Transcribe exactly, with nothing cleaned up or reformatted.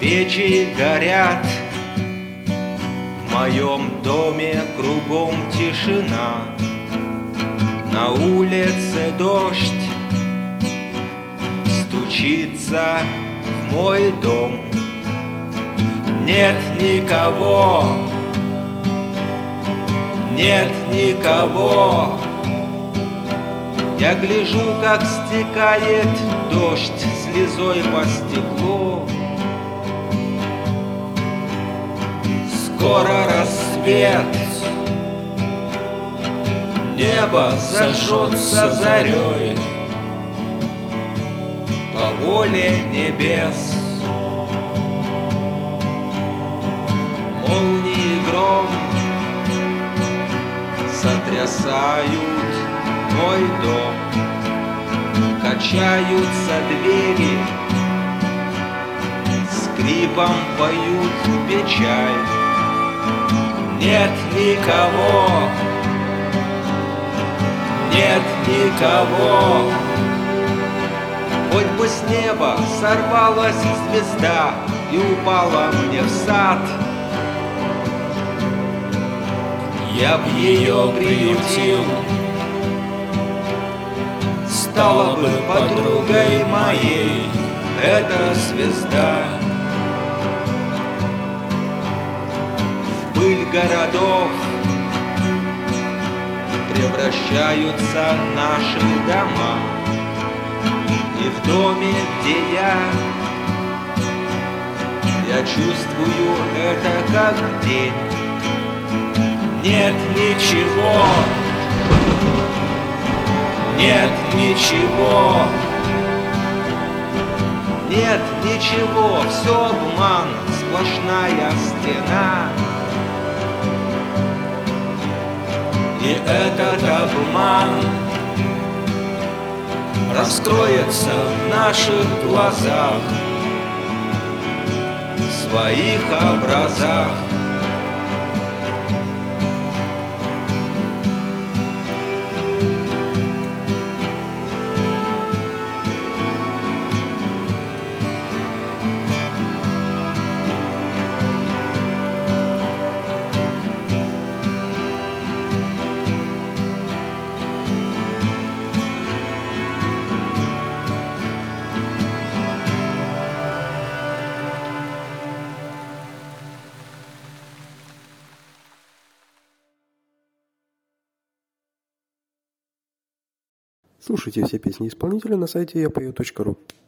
Свечи горят, в моем доме кругом тишина, на улице дождь стучится в мой дом. Нет никого, нет никого. Я гляжу, как стекает дождь слезой по стеклу. Скоро рассвет, небо зажжется зарей по воле небес. Молнии и гром сотрясают мой дом, качаются двери, скрипом поют печаль. Нет никого, нет никого. Хоть бы с неба сорвалась звезда и упала мне в сад, я б ее приютил, стала бы подругой моей эта звезда. В пыль городов превращаются наши дома, и в доме, где я, я чувствую это как день. Нет ничего, нет ничего, нет ничего, все обман, сплошная стена. И этот обман раскроется в наших глазах, в своих образах. Слушайте все песни исполнителя на сайте я пою точка ру.